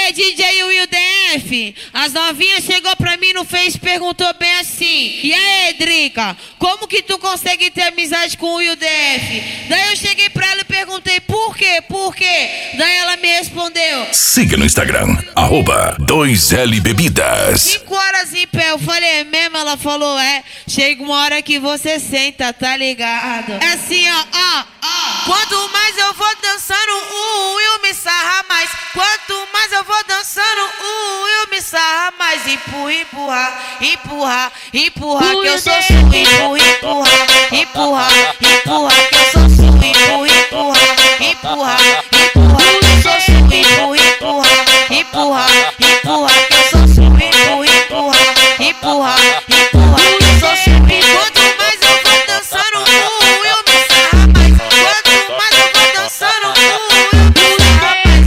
aí, DJ Will DF, as novinhas chegou pra mim no Face, perguntou bem assim: e aí, Drica, como que tu consegue ter amizade com o Will DF? Daí eu cheguei pra ela e perguntei por quê? Por quê? Daí ela me respondeu: siga no Instagram, @2Lbebidas. 5 horas em pé. Eu falei: é mesmo? Ela falou: é. Chega uma hora que você senta, tá ligado? É assim, ó. Quanto mais eu vou dançando, o Will me sarra mais. Quanto mais eu vou dançando, o Will me sarra mais. Empurra, que eu sou sua. Empurra, que eu sou sua. Empurra, que eu sou sua. Empurra, que eu sou sua. Empurra, que eu sou sua. Quanto mais eu vou dançando, o Will me sarra mais. Quanto mais eu vou dançando, o Will me sarra mais.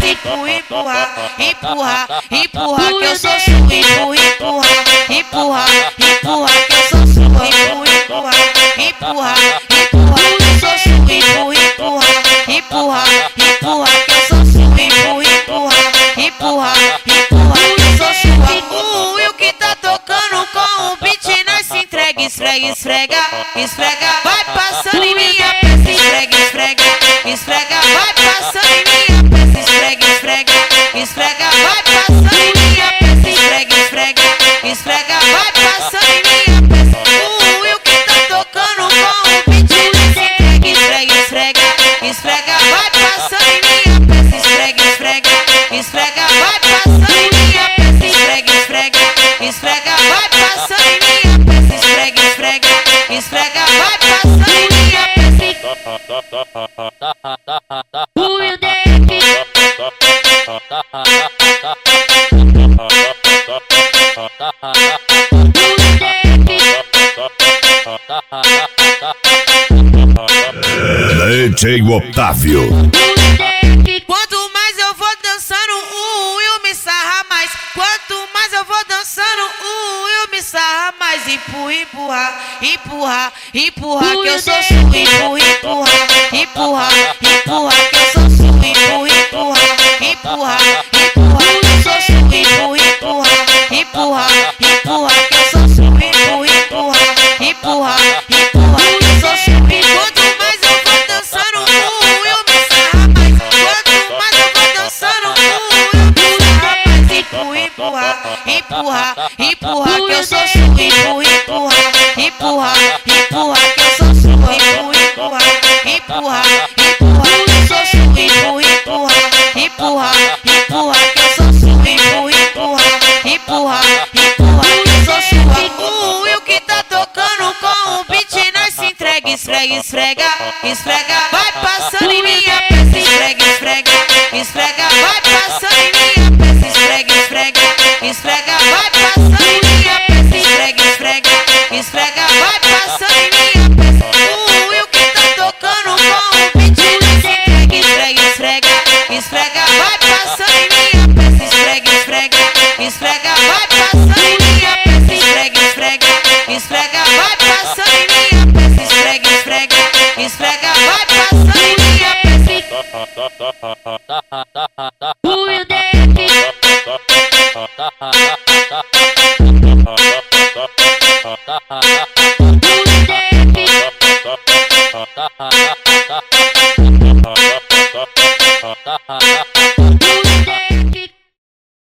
Empurra, que eu sou sua. Empurra, que eu sou sua. Empurra, que eu sou sua. Empurra, que eu sou sua. Empurra, que eu sou sua. O Will que tá tocando com o beat, nós se entrega, esfrega. Vai passando em minha peça, esfrega. Vai passando em minha peça, esfrega. Vai passando em minha peça, esfrega. Vai passando em minha peça. O Will que tá tocando com o beat, nós se entrega, esfrega. Vai passando em minha peça, esfrega. Vai passando em minha peça, esfrega. Vai passando em minha peça, esfrega. Vai passando em minha peça. Will DF. DJ Otávio. Quanto mais eu vou dançando, o Will me sarra mais. Quanto mais eu vou dançando, o Will me sarra mais. Empurra, que eu sou sua. Empurra, que eu sou sua. Empurra, que eu sou sua. Empurra, que eu sou sua. Empurra, que eu sou sua. Quanto mais eu vou dançando, o Will me sarra mais. Quanto mais eu vou dançando, o Will me sarra mais. Empurra, que eu sou sua. Empurra, que eu sou sua. Empurra, que eu sou sua. Empurra, que eu sou sua. Empurra, que eu sou sua. O Will que tá tocando com o beat, nós se entrega, esfrega. Vai passando em minha peça, esfrega. Vai passando em minha peça, esfrega. Vai passando em minha peça, esfrega. Vai passando em minha peça. O Will que tá tocando com o beat, nós se entrega, esfrega. Vai passando em minha peça, esfrega.